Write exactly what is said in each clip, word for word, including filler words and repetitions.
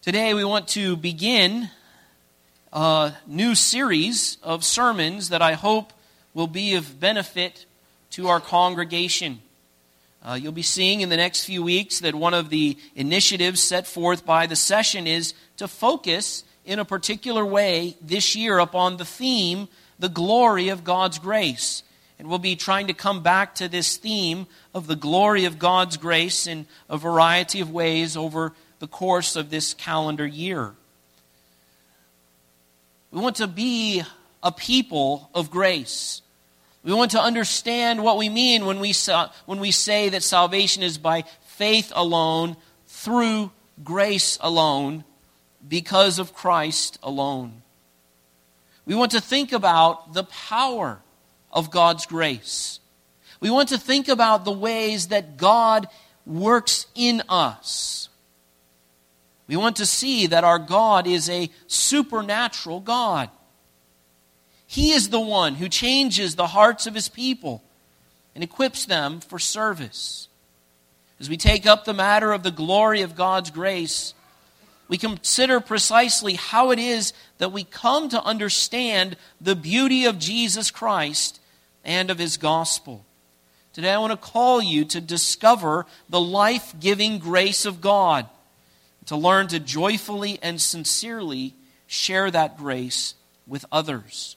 Today we want to begin a new series of sermons that I hope will be of benefit to our congregation. Uh, you'll be seeing in the next few weeks that one of the initiatives set forth by the session is to focus in a particular way this year upon the theme, the glory of God's grace. And we'll be trying to come back to this theme of the glory of God's grace in a variety of ways over the course of this calendar year. We want to be a people of grace. We want to understand what we mean when we when we say that salvation is by faith alone, through grace alone, because of Christ alone. We want to think about the power of God's grace. We want to think about the ways that God works in us. We want to see that our God is a supernatural God. He is the one who changes the hearts of His people and equips them for service. As we take up the matter of the glory of God's grace, we consider precisely how it is that we come to understand the beauty of Jesus Christ and of His gospel. Today I want to call you to discover the life-giving grace of God, to learn to joyfully and sincerely share that grace with others.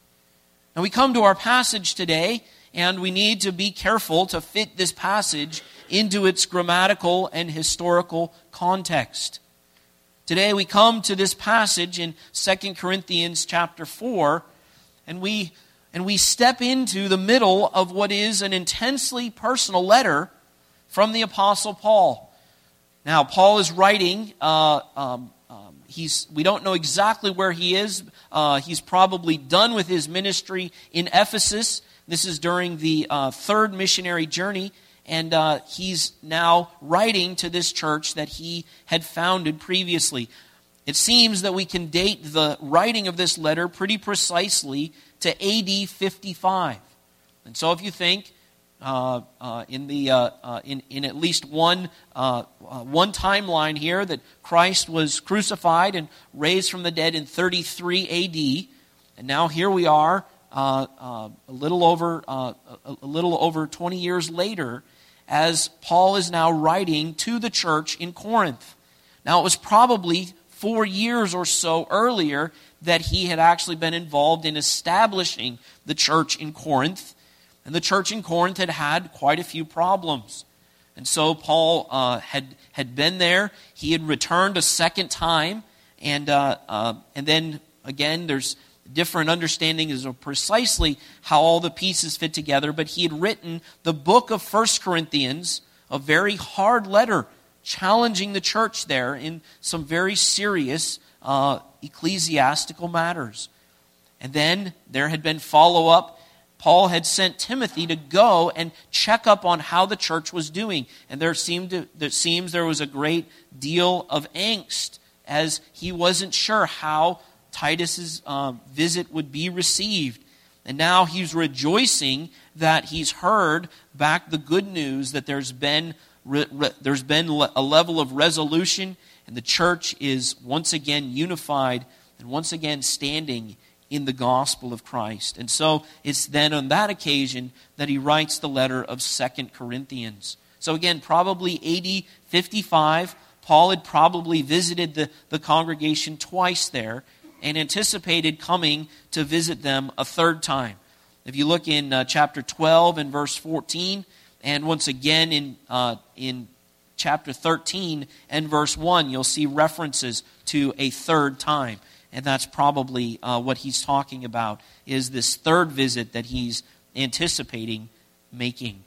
Now we come to our passage today, and we need to be careful to fit this passage into its grammatical and historical context. Today we come to this passage in Second Corinthians chapter four, and we and we step into the middle of what is an intensely personal letter from the Apostle Paul. Now, Paul is writing, uh, um, um, he's we don't know exactly where he is. Uh, he's probably done with his ministry in Ephesus. This is during the uh, third missionary journey, and uh, he's now writing to this church that he had founded previously. It seems that we can date the writing of this letter pretty precisely to A D fifty-five. And so if you think uh, uh, in the uh, uh, in in at least one uh, uh, one timeline here that Christ was crucified and raised from the dead in thirty-three A D, and now here we are uh, uh, a little over uh, a, a little over twenty years later, as Paul is now writing to the church in Corinth. Now it was probably four years or so earlier that he had actually been involved in establishing the church in Corinth. And the church in Corinth had had quite a few problems. And so Paul uh, had, had been there. He had returned a second time. And, uh, uh, and then, again, there's different understandings of precisely how all the pieces fit together. But he had written the book of First Corinthians, a very hard letter, challenging the church there in some very serious uh, ecclesiastical matters. And then there had been follow-up. Paul had sent Timothy to go and check up on how the church was doing. And there seemed to, there seems there was a great deal of angst as he wasn't sure how Titus's uh, visit would be received. And now he's rejoicing that he's heard back the good news that there's been Re, re, there's been a level of resolution, and the church is once again unified and once again standing in the gospel of Christ. And so it's then on that occasion that he writes the letter of Second Corinthians. So again, probably A D fifty-five, Paul had probably visited the, the congregation twice there and anticipated coming to visit them a third time. If you look in uh, chapter twelve and verse fourteen, and once again in uh, in chapter thirteen and verse one, you'll see references to a third time. And that's probably uh, what he's talking about, is this third visit that he's anticipating making.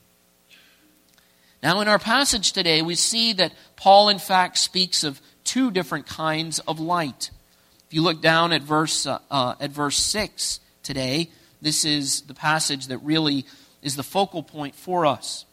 Now in our passage today, we see that Paul in fact speaks of two different kinds of light. If you look down at verse, uh, uh, at verse six today, this is the passage that really is the focal point for us.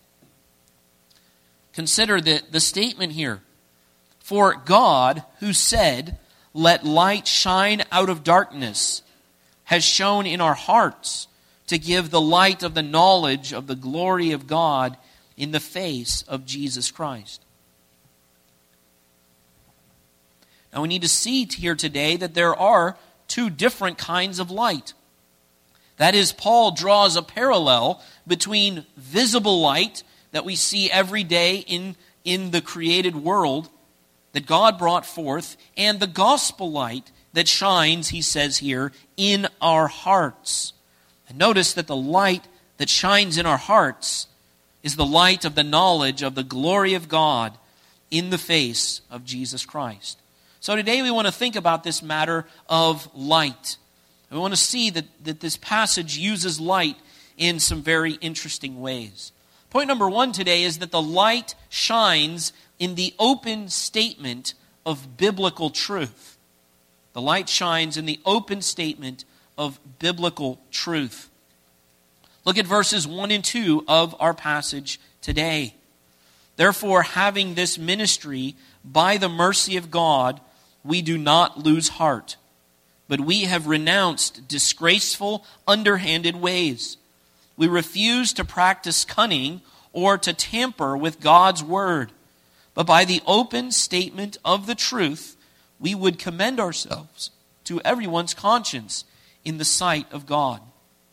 Consider the, the statement here. For God, who said, "Let light shine out of darkness," has shone in our hearts to give the light of the knowledge of the glory of God in the face of Jesus Christ. Now we need to see here today that there are two different kinds of light. That is, Paul draws a parallel between visible light that we see every day in, in the created world that God brought forth, and the gospel light that shines, he says here, in our hearts. And notice that the light that shines in our hearts is the light of the knowledge of the glory of God in the face of Jesus Christ. So today we want to think about this matter of light. We want to see that, that this passage uses light in some very interesting ways. Point number one today is that the light shines in the open statement of biblical truth. The light shines in the open statement of biblical truth. Look at verses one and two of our passage today. Therefore, having this ministry by the mercy of God, we do not lose heart, but we have renounced disgraceful, underhanded ways. We refuse to practice cunning or to tamper with God's word, but by the open statement of the truth, we would commend ourselves to everyone's conscience in the sight of God.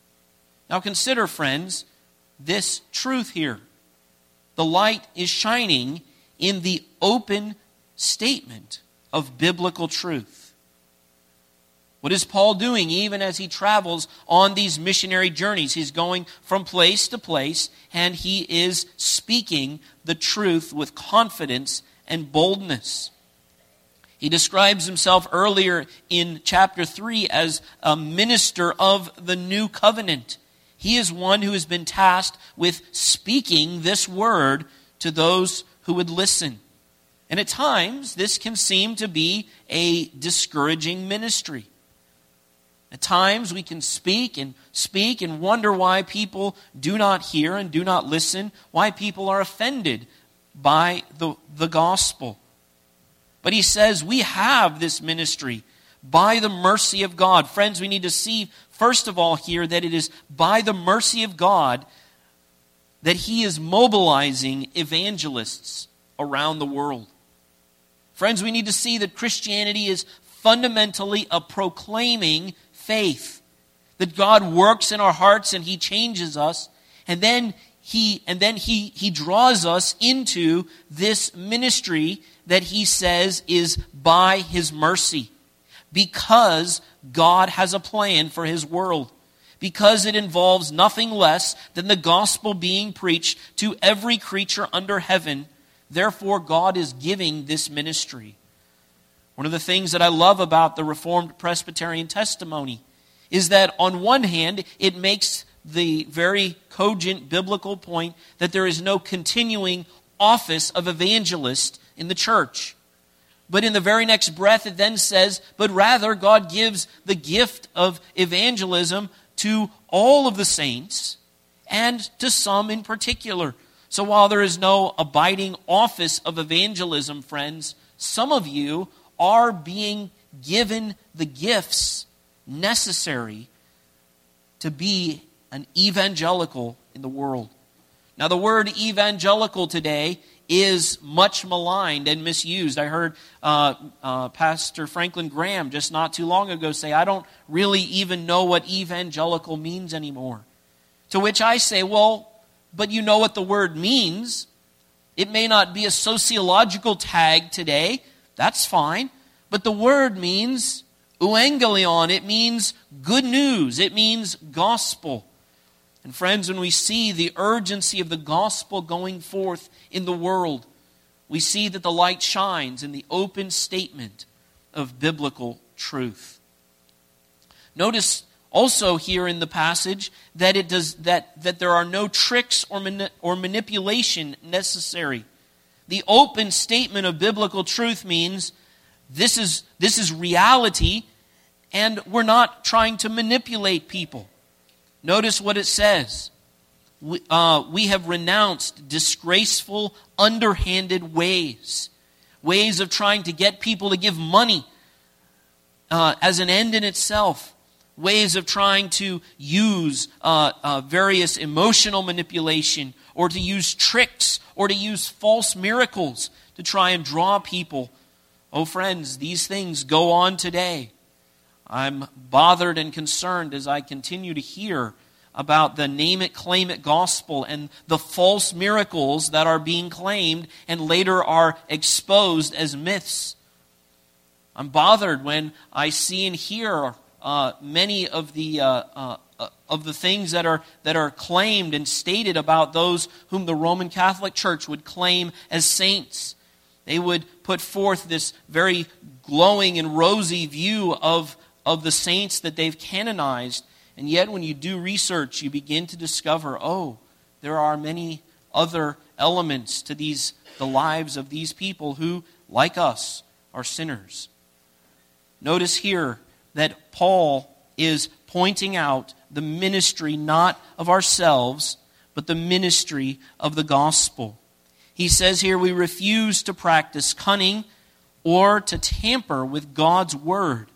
Now consider, friends, this truth here. The light is shining in the open statement of biblical truth. What is Paul doing even as he travels on these missionary journeys? He's going from place to place, and he is speaking the truth with confidence and boldness. He describes himself earlier in chapter three as a minister of the new covenant. He is one who has been tasked with speaking this word to those who would listen. And at times, this can seem to be a discouraging ministry. At times, we can speak and speak and wonder why people do not hear and do not listen, why people are offended by the, the gospel. But he says we have this ministry by the mercy of God. Friends, we need to see, first of all, here that it is by the mercy of God that he is mobilizing evangelists around the world. Friends, we need to see that Christianity is fundamentally a proclaiming faith. That God works in our hearts and he changes us, and then he and then he he draws us into this ministry that he says is by his mercy. Because God has a plan for his world. Because it involves nothing less than the gospel being preached to every creature under heaven. Therefore, God is giving this ministry. One of the things that I love about the Reformed Presbyterian testimony is that on one hand, it makes the very cogent biblical point that there is no continuing office of evangelist in the church. But in the very next breath, it then says, but rather God gives the gift of evangelism to all of the saints and to some in particular. So while there is no abiding office of evangelism, friends, some of you are being given the gifts necessary to be an evangelical in the world. Now, the word evangelical today is much maligned and misused. I heard uh, uh, Pastor Franklin Graham just not too long ago say, I don't really even know what evangelical means anymore. To which I say, well, but you know what the word means. It may not be a sociological tag today. That's fine. But the word means euangelion. It means good news. It means gospel. And friends, when we see the urgency of the gospel going forth in the world, we see that the light shines in the open statement of biblical truth. Notice also here in the passage that it does that, that there are no tricks or mani- or manipulation necessary. The open statement of biblical truth means this is this is reality, and we're not trying to manipulate people. Notice what it says. We, uh, we have renounced disgraceful, underhanded ways. Ways of trying to get people to give money uh, as an end in itself. Ways of trying to use uh, uh, various emotional manipulation, or to use tricks, or to use false miracles to try and draw people Oh friends, these things go on today. I'm bothered and concerned as I continue to hear about the name it, claim it gospel and the false miracles that are being claimed and later are exposed as myths. I'm bothered when I see and hear uh, many of the uh, uh, of the things that are that are claimed and stated about those whom the Roman Catholic Church would claim as saints. They would put forth this very glowing and rosy view of, of the saints that they've canonized. And yet when you do research, you begin to discover, oh, there are many other elements to these the lives of these people who, like us, are sinners. Notice here that Paul is pointing out the ministry not of ourselves, but the ministry of the gospel. He says here, we refuse to practice cunning or to tamper with God's word.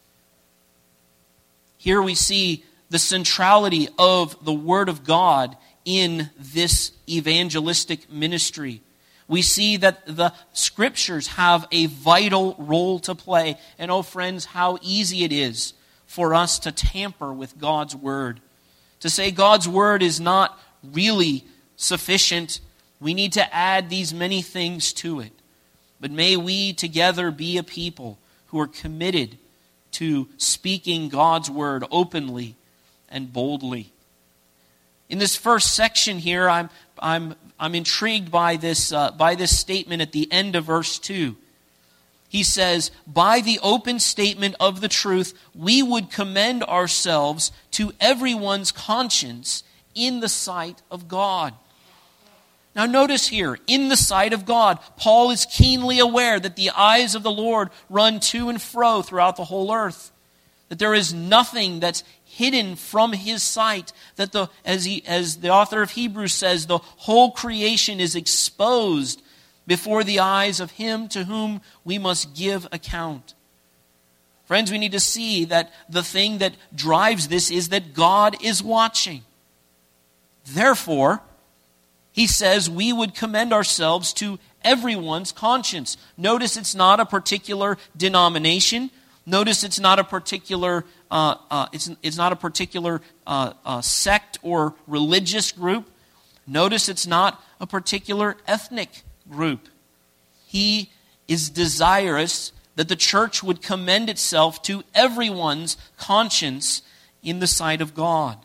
Here we see the centrality of the word of God in this evangelistic ministry. We see that the scriptures have a vital role to play. And oh friends, how easy it is for us to tamper with God's word. To say God's word is not really sufficient. We need to add these many things to it. But may we together be a people who are committed to speaking God's word openly and boldly. In this first section here, I'm I'm I'm intrigued by this uh, by this statement at the end of verse two. He says, "By the open statement of the truth, we would commend ourselves to everyone's conscience in the sight of God." Now notice here, in the sight of God, Paul is keenly aware that the eyes of the Lord run to and fro throughout the whole earth. That there is nothing that's hidden from his sight. That the as he as the author of Hebrews says, the whole creation is exposed before the eyes of him to whom we must give account. Friends, we need to see that the thing that drives this is that God is watching. Therefore, he says we would commend ourselves to everyone's conscience. Notice it's not a particular denomination. Notice it's not a particular uh, uh, it's it's not a particular uh, uh, sect or religious group. Notice it's not a particular ethnic group. He is desirous that the church would commend itself to everyone's conscience in the sight of God.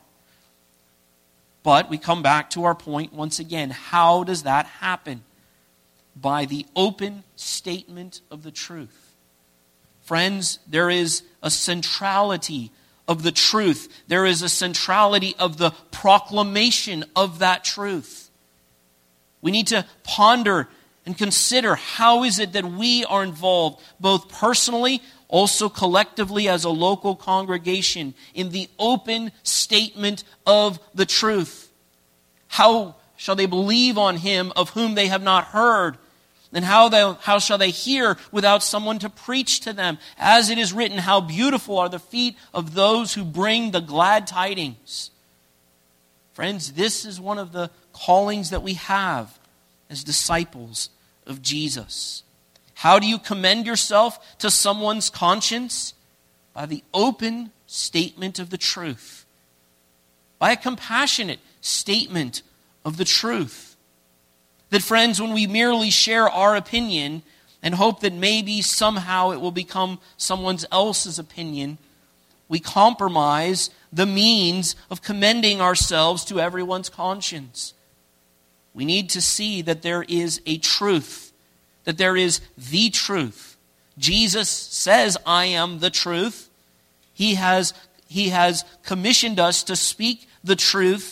But we come back to our point once again. How does that happen? By the open statement of the truth. Friends, there is a centrality of the truth. There is a centrality of the proclamation of that truth. We need to ponder and consider how is it that we are involved, both personally, also collectively as a local congregation, in the open statement of the truth. How shall they believe on him of whom they have not heard? And how, they, how shall they hear without someone to preach to them? As it is written, how beautiful are the feet of those who bring the glad tidings. Friends, this is one of the callings that we have as disciples of Jesus. How do you commend yourself to someone's conscience? By the open statement of the truth. By a compassionate statement of the truth. That, friends, when we merely share our opinion and hope that maybe somehow it will become someone else's opinion, we compromise the means of commending ourselves to everyone's conscience. We need to see that there is a truth, that there is the truth. Jesus says, I am the truth. He has, he has commissioned us to speak the truth.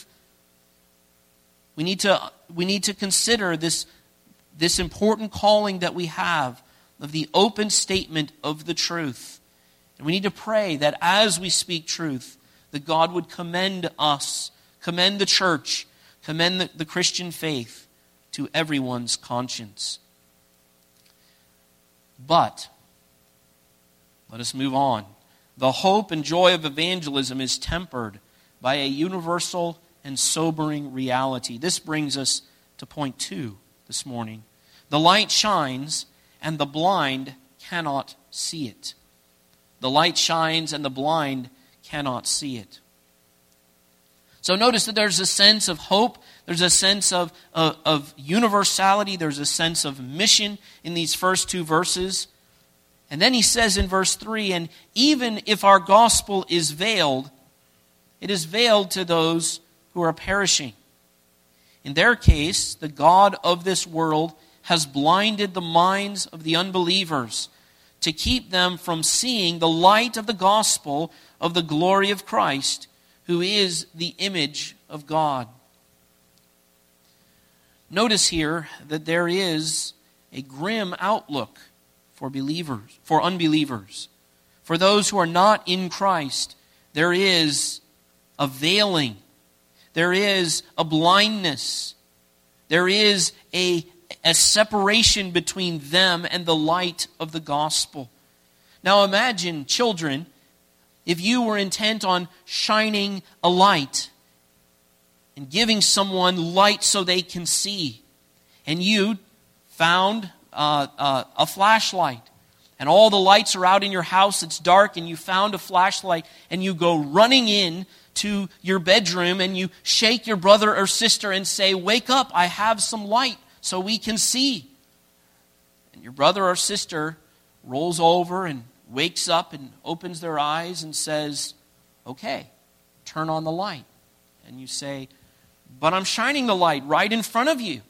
We need to, we need to consider this, this important calling that we have of the open statement of the truth. And we need to pray that as we speak truth, that God would commend us, commend the church, commend the, the Christian faith to everyone's conscience. But, let us move on. The hope and joy of evangelism is tempered by a universal and sobering reality. This brings us to point two this morning. The light shines, and the blind cannot see it. The light shines and the blind cannot see it. So notice that there's a sense of hope, there's a sense of, of, of universality, there's a sense of mission in these first two verses. And then he says in verse three, and even if our gospel is veiled, it is veiled to those who are perishing. In their case, the God of this world has blinded the minds of the unbelievers to keep them from seeing the light of the gospel of the glory of Christ, who is the image of God. Notice here that there is a grim outlook for believers, for unbelievers. For those who are not in Christ, there is a veiling. There is a blindness. There is a, a separation between them and the light of the gospel. Now imagine, children, if you were intent on shining a light and giving someone light so they can see, and you found uh, uh, a flashlight, and all the lights are out in your house, it's dark, and you found a flashlight, and you go running in to your bedroom, and you shake your brother or sister and say, "Wake up, I have some light so we can see." And your brother or sister rolls over and wakes up and opens their eyes and says, "Okay, turn on the light." And you say, "But I'm shining the light right in front of you."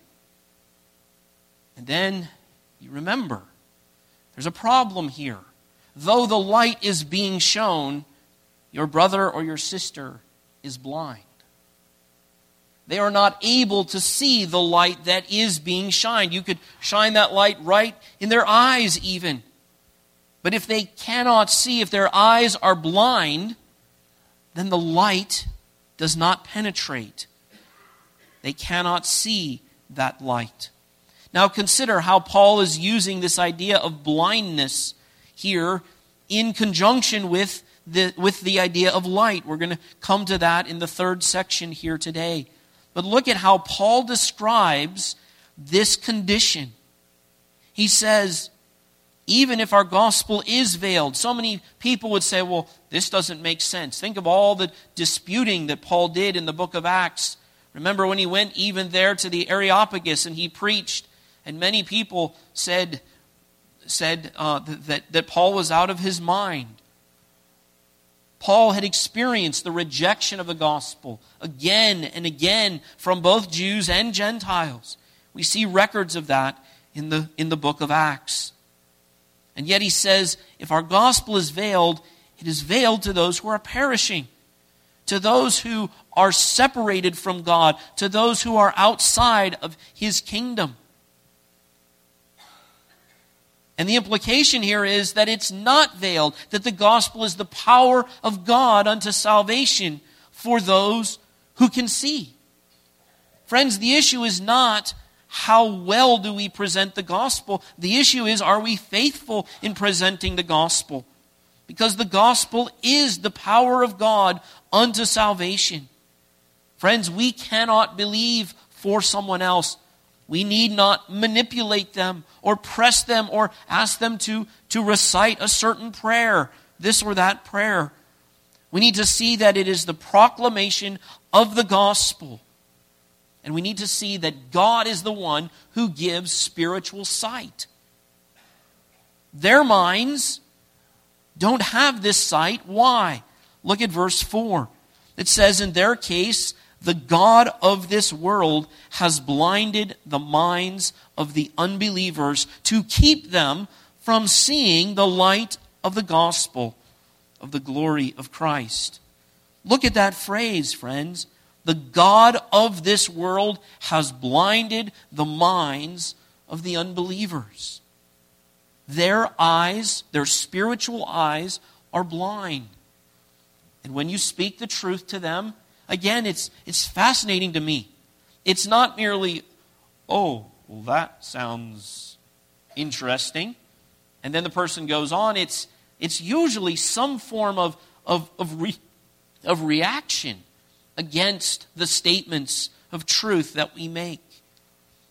And then you remember, there's a problem here. Though the light is being shown, your brother or your sister is blind. They are not able to see the light that is being shined. You could shine that light right in their eyes even. But if they cannot see, if their eyes are blind, then the light does not penetrate. They cannot see that light. Now consider how Paul is using this idea of blindness here in conjunction with the, with the idea of light. We're going to come to that in the third section here today. But look at how Paul describes this condition. He says, even if our gospel is veiled, so many people would say, well, this doesn't make sense. Think of all the disputing that Paul did in the book of Acts. Remember when he went even there to the Areopagus and he preached, and many people said, said uh, that, that Paul was out of his mind. Paul had experienced the rejection of the gospel again and again from both Jews and Gentiles. We see records of that in the, in the book of Acts. And yet he says, if our gospel is veiled, it is veiled to those who are perishing, to those who are separated from God, to those who are outside of His kingdom. And the implication here is that it's not veiled, that the gospel is the power of God unto salvation for those who can see. Friends, the issue is not how well do we present the gospel. The issue is, are we faithful in presenting the gospel? Because the gospel is the power of God unto salvation. Friends, we cannot believe for someone else. We need not manipulate them or press them or ask them to, to recite a certain prayer, this or that prayer. We need to see that it is the proclamation of the gospel. And we need to see that God is the one who gives spiritual sight. Their minds don't have this sight. Why? Look at verse four. It says, in their case, the God of this world has blinded the minds of the unbelievers to keep them from seeing the light of the gospel of the glory of Christ. Look at that phrase, friends. The God of this world has blinded the minds of the unbelievers. Their eyes, their spiritual eyes, are blind. And when you speak the truth to them, again, it's it's fascinating to me. It's not merely, oh, well, that sounds interesting. And then the person goes on. It's it's usually some form of, of, of, re, of reaction against the statements of truth that we make.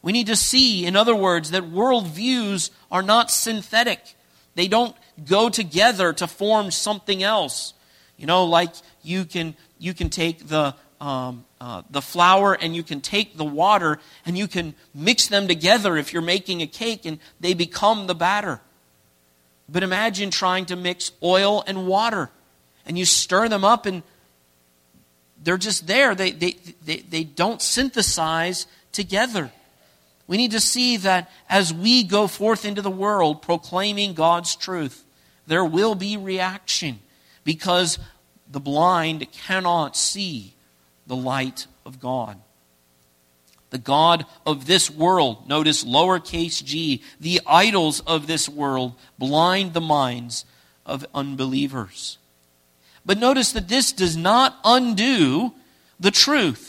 We need to see, in other words, that worldviews are not synthetic. They don't go together to form something else. You know, like you can you can take the um, uh, the flour and you can take the water and you can mix them together if you're making a cake and they become the batter. But imagine trying to mix oil and water and you stir them up and they're just there. They they they, they don't synthesize together. We need to see that as we go forth into the world proclaiming God's truth, there will be reaction because the blind cannot see the light of God. The God of this world, notice lowercase g, the idols of this world blind the minds of unbelievers. But notice that this does not undo the truth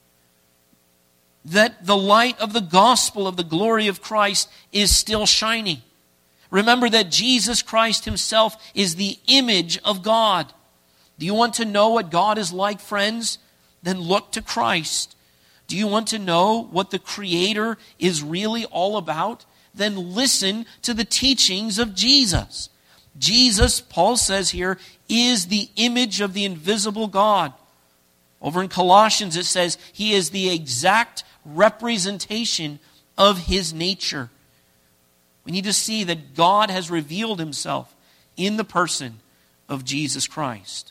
that the light of the gospel of the glory of Christ is still shining. Remember that Jesus Christ himself is the image of God. Do you want to know what God is like, friends? Then look to Christ. Do you want to know what the Creator is really all about? Then listen to the teachings of Jesus. Jesus, Paul says here, is the image of the invisible God. Over in Colossians it says he is the exact representation of his nature. We need to see that God has revealed himself in the person of Jesus Christ.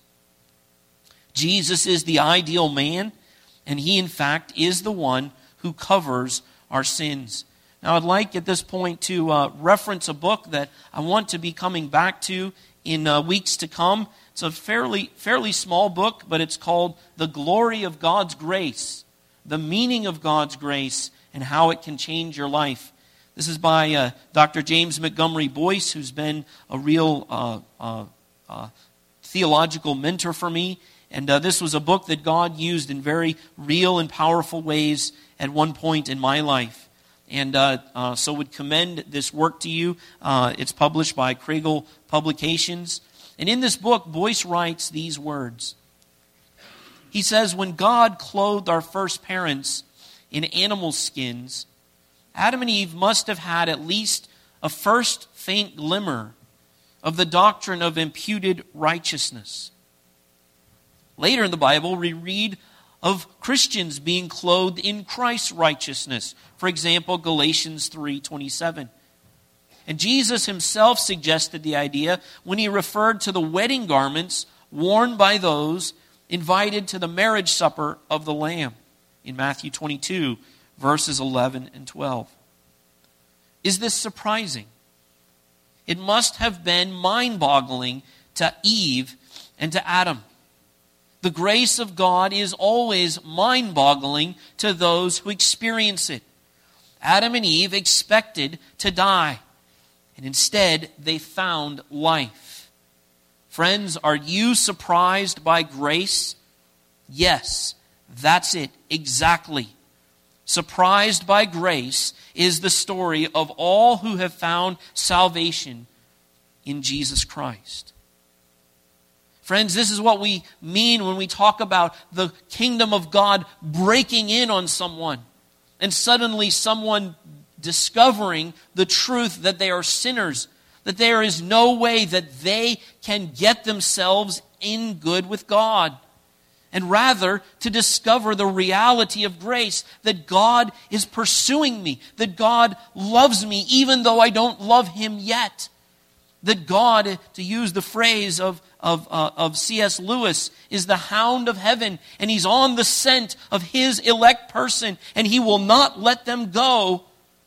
Jesus is the ideal man, and he in fact is the one who covers our sins. Now I'd like at this point to uh, reference a book that I want to be coming back to in uh, weeks to come. It's a fairly, fairly small book, but it's called The Glory of God's Grace. The meaning of God's grace and how it can change your life. This is by uh, Doctor James Montgomery Boyce, who's been a real uh, uh, uh, theological mentor for me. And uh, this was a book that God used in very real and powerful ways at one point in my life. And uh, uh, so would commend this work to you. Uh, it's published by Kregel Publications. And in this book, Boyce writes these words. He says, when God clothed our first parents in animal skins, Adam and Eve must have had at least a first faint glimmer of the doctrine of imputed righteousness. Later in the Bible, we read of Christians being clothed in Christ's righteousness. For example, Galatians three twenty-seven. And Jesus himself suggested the idea when he referred to the wedding garments worn by those invited to the marriage supper of the Lamb in Matthew twenty-two, verses eleven and twelve. Is this surprising? It must have been mind-boggling to Eve and to Adam. The grace of God is always mind-boggling to those who experience it. Adam and Eve expected to die, and instead they found life. Friends, are you surprised by grace? Yes, that's it, exactly. Surprised by grace is the story of all who have found salvation in Jesus Christ. Friends, this is what we mean when we talk about the kingdom of God breaking in on someone and suddenly someone discovering the truth that they are sinners, that there is no way that they can get themselves in good with God. And rather, to discover the reality of grace, that God is pursuing me, that God loves me even though I don't love Him yet. That God, to use the phrase of, of, uh, of C S Lewis, is the hound of heaven, and He's on the scent of His elect person, and He will not let them go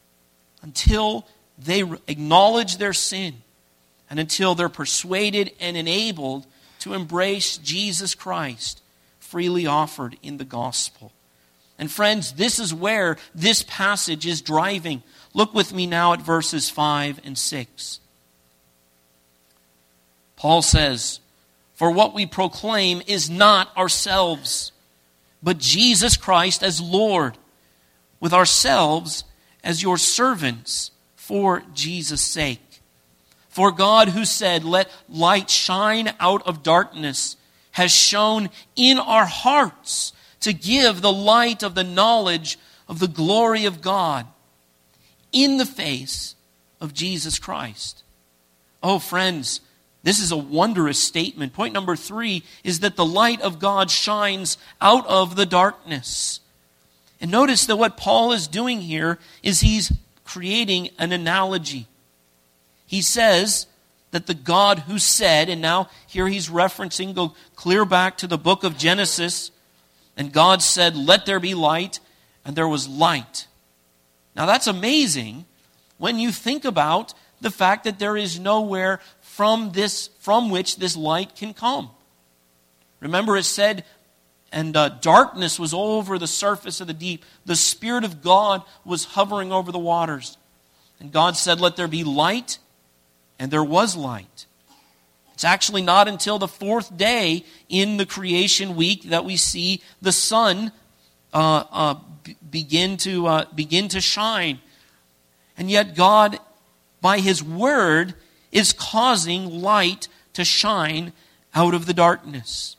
until they acknowledge their sin and until they're persuaded and enabled to embrace Jesus Christ freely offered in the gospel. And friends, this is where this passage is driving. Look with me now at verses five and six. Paul says, "For what we proclaim is not ourselves, but Jesus Christ as Lord, with ourselves as your servants for Jesus' sake. For God, who said, 'Let light shine out of darkness,' has shone in our hearts to give the light of the knowledge of the glory of God in the face of Jesus Christ. Oh, friends, this is a wondrous statement. Point number three is that the light of God shines out of the darkness. And notice that what Paul is doing here is he's creating an analogy. He says that the God who said, and now here he's referencing, go clear back to the book of Genesis, and God said, "Let there be light," and there was light. Now that's amazing when you think about the fact that there is nowhere from this from which this light can come. Remember it said, and uh, darkness was over the surface of the deep. The Spirit of God was hovering over the waters. And God said, "Let there be light," and there was light. It's actually not until the fourth day in the creation week that we see the sun uh, uh, b- begin to uh, begin to shine. And yet God, by His Word, is causing light to shine out of the darkness.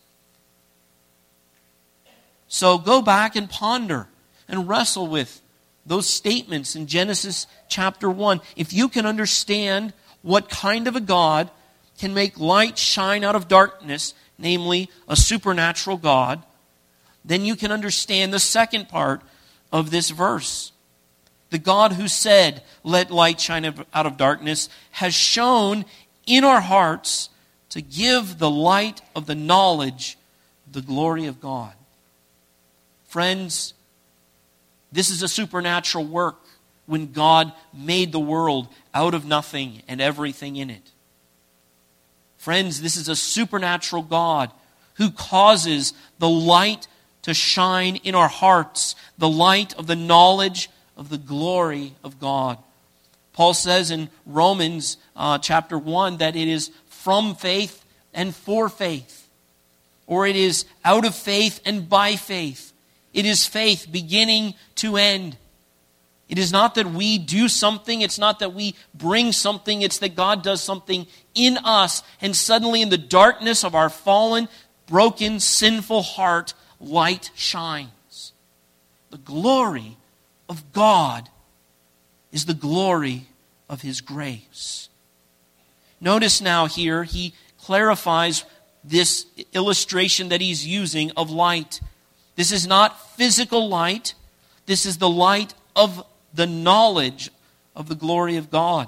So go back and ponder and wrestle with those statements in Genesis chapter one. If you can understand what kind of a God can make light shine out of darkness, namely a supernatural God, then you can understand the second part of this verse. The God who said, "Let light shine out of darkness," has shown in our hearts to give the light of the knowledge of the glory of God. Friends, this is a supernatural work when God made the world out of nothing and everything in it. Friends, this is a supernatural God who causes the light to shine in our hearts, the light of the knowledge of the glory of God. Paul says in Romans uh, chapter one that it is from faith and for faith, or it is out of faith and by faith. It is faith beginning to end. It is not that we do something, it's not that we bring something, it's that God does something in us, and suddenly in the darkness of our fallen, broken, sinful heart, light shines. The glory of God is the glory of His grace. Notice now here, he clarifies this illustration that he's using of light. This is not physical light. This is the light of the knowledge of the glory of God.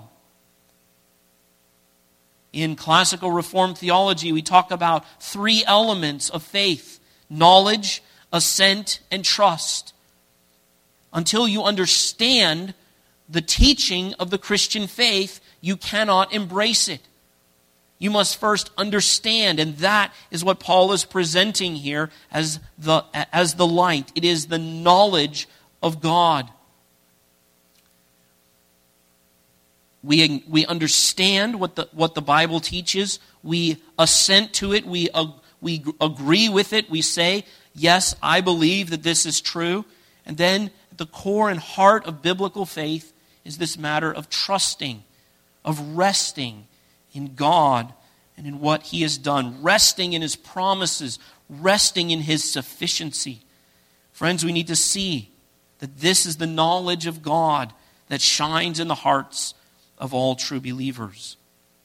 In classical Reformed theology, we talk about three elements of faith: knowledge, assent, and trust. Until you understand the teaching of the Christian faith, you cannot embrace it. You must first understand, and that is what Paul is presenting here as the, as the light. It is the knowledge of God. We, we understand what the, what the Bible teaches. We assent to it. We, uh, we agree with it. We say, yes, I believe that this is true. And then at the core and heart of biblical faith is this matter of trusting, of resting in God and in what He has done, resting in His promises, resting in His sufficiency. Friends, we need to see that this is the knowledge of God that shines in the hearts of all true believers.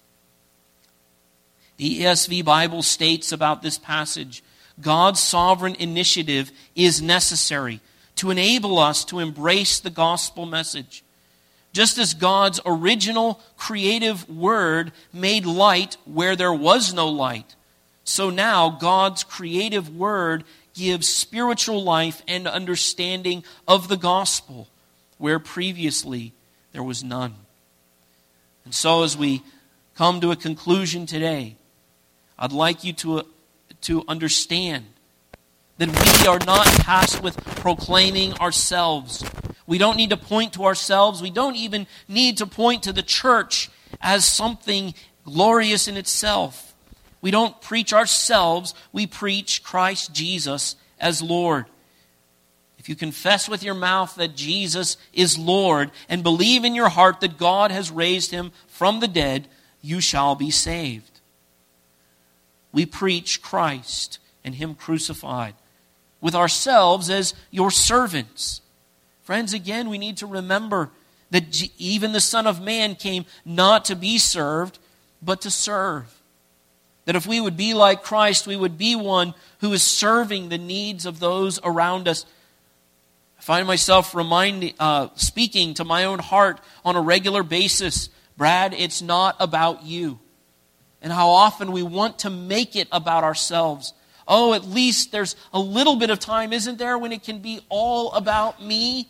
The E S V Bible states about this passage, God's sovereign initiative is necessary to enable us to embrace the gospel message. Just as God's original creative word made light where there was no light, so now God's creative word gives spiritual life and understanding of the gospel where previously there was none. And so as we come to a conclusion today, I'd like you to, uh, to understand that we are not tasked with proclaiming ourselves. We don't need to point to ourselves. We don't even need to point to the church as something glorious in itself. We don't preach ourselves. We preach Christ Jesus as Lord. If you confess with your mouth that Jesus is Lord and believe in your heart that God has raised Him from the dead, you shall be saved. We preach Christ and Him crucified, with ourselves as your servants. Friends, again, we need to remember That G- even the Son of Man came not to be served, but to serve. That if we would be like Christ, we would be one who is serving the needs of those around us. I find myself reminding, uh, speaking to my own heart on a regular basis, Brad, it's not about you. And how often we want to make it about ourselves. Oh, at least there's a little bit of time, isn't there, when it can be all about me?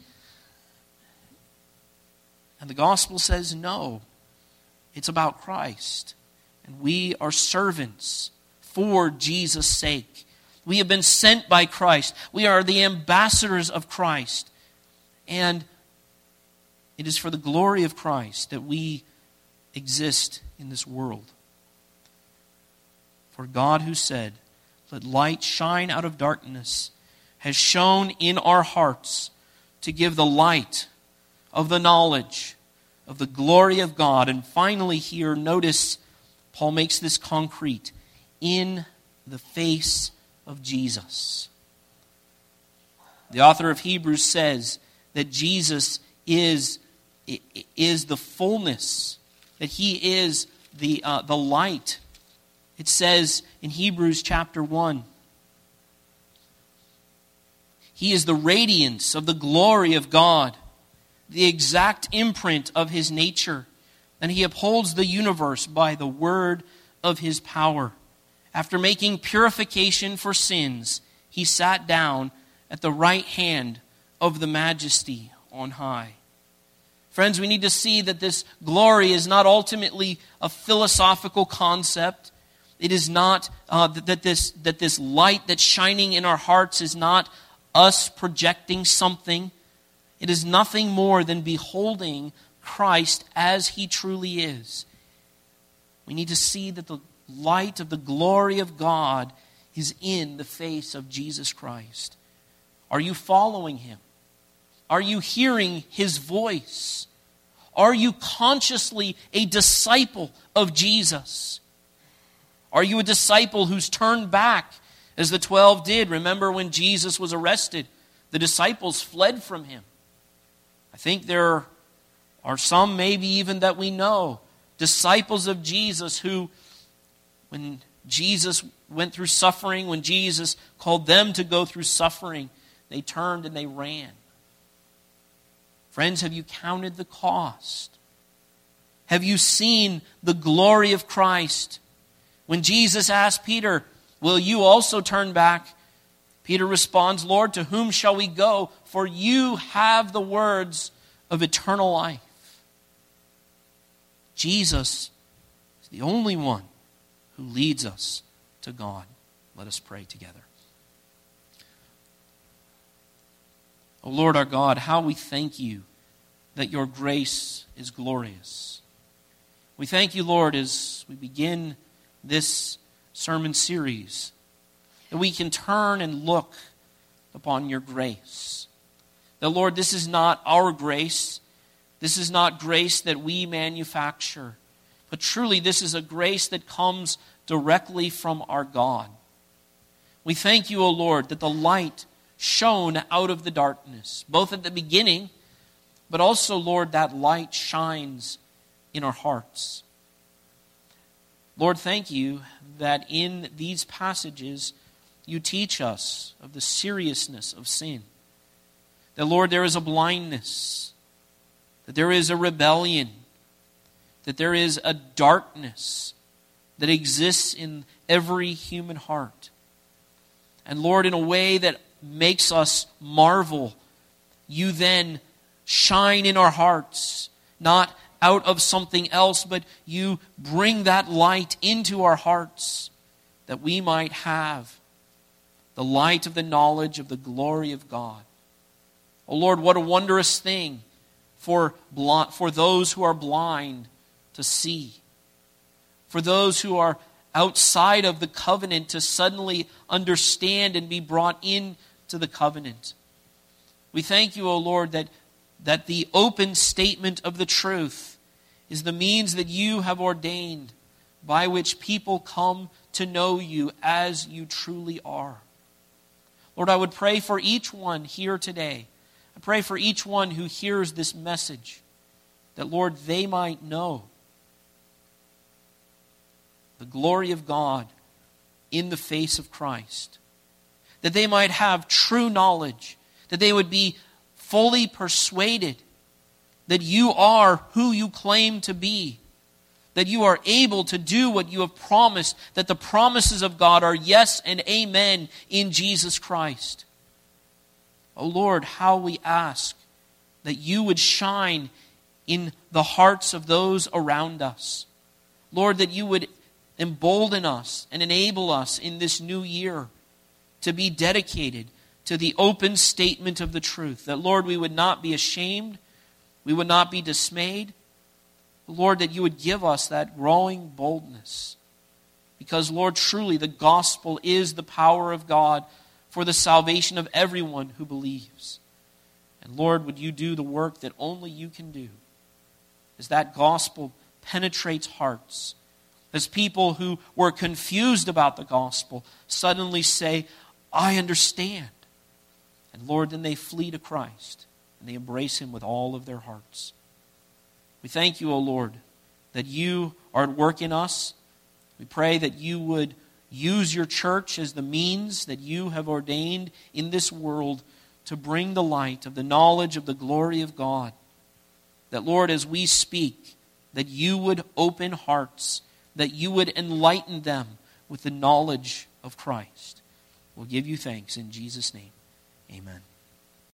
And the gospel says no. It's about Christ. And we are servants for Jesus' sake. We have been sent by Christ. We are the ambassadors of Christ. And it is for the glory of Christ that we exist in this world. For God, who said, "Let light shine out of darkness," has shone in our hearts to give the light of the knowledge of the glory of God. And finally here, notice Paul makes this concrete: in the face of Jesus. The author of Hebrews says that Jesus is, is the fullness, that He is the, uh, the light. It says in Hebrews chapter one, He is the radiance of the glory of God, the exact imprint of His nature, and He upholds the universe by the word of His power. After making purification for sins, He sat down at the right hand of the Majesty on high. Friends, we need to see that this glory is not ultimately a philosophical concept. It is not uh, that this that this light that's shining in our hearts is not us projecting something. It is nothing more than beholding Christ as He truly is. We need to see that the light of the glory of God is in the face of Jesus Christ. Are you following Him? Are you hearing His voice? Are you consciously a disciple of Jesus? Are you a disciple who's turned back as the twelve did? Remember when Jesus was arrested, the disciples fled from Him. I think there are some maybe even that we know, disciples of Jesus who, when Jesus went through suffering, when Jesus called them to go through suffering, they turned and they ran. Friends, have you counted the cost? Have you seen the glory of Christ? When Jesus asked Peter, "Will you also turn back?" Peter responds, "Lord, to whom shall we go? For you have the words of eternal life." Jesus is the only one who leads us to God. Let us pray together. O Lord our God, how we thank You that Your grace is glorious. We thank You, Lord, as we begin this sermon series, that we can turn and look upon Your grace. That, Lord, this is not our grace. This is not grace that we manufacture. But truly, this is a grace that comes directly from our God. We thank You, O Lord, that the light shone out of the darkness, both at the beginning, but also, Lord, that light shines in our hearts. Lord, thank You that in these passages You teach us of the seriousness of sin. That, Lord, there is a blindness, that there is a rebellion, that there is a darkness that exists in every human heart. And Lord, in a way that makes us marvel, You then shine in our hearts, not out of something else, but You bring that light into our hearts that we might have the light of the knowledge of the glory of God. Oh Lord, what a wondrous thing for, bl- for those who are blind to see. For those who are outside of the covenant to suddenly understand and be brought into the covenant. We thank You, O Lord, that, that the open statement of the truth is the means that You have ordained by which people come to know You as You truly are. Lord, I would pray for each one here today. I pray for each one who hears this message, that, Lord, they might know the glory of God in the face of Christ. That they might have true knowledge, that they would be fully persuaded that you are who you claim to be, that you are able to do what you have promised, that the promises of God are yes and amen in Jesus Christ. Oh Lord, how we ask that you would shine in the hearts of those around us. Lord, that you would embolden us and enable us in this new year to be dedicated to the open statement of the truth. That, Lord, we would not be ashamed, we would not be dismayed. Lord, that you would give us that growing boldness. Because, Lord, truly the gospel is the power of God for the salvation of everyone who believes. And Lord, would you do the work that only you can do, as that gospel penetrates hearts, as people who were confused about the gospel suddenly say, I understand. And Lord, then they flee to Christ and they embrace him with all of their hearts. We thank you, O Lord, that you are at work in us. We pray that you would use your church as the means that you have ordained in this world to bring the light of the knowledge of the glory of God. That, Lord, as we speak, that you would open hearts, that you would enlighten them with the knowledge of Christ. We'll give you thanks in Jesus' name. Amen.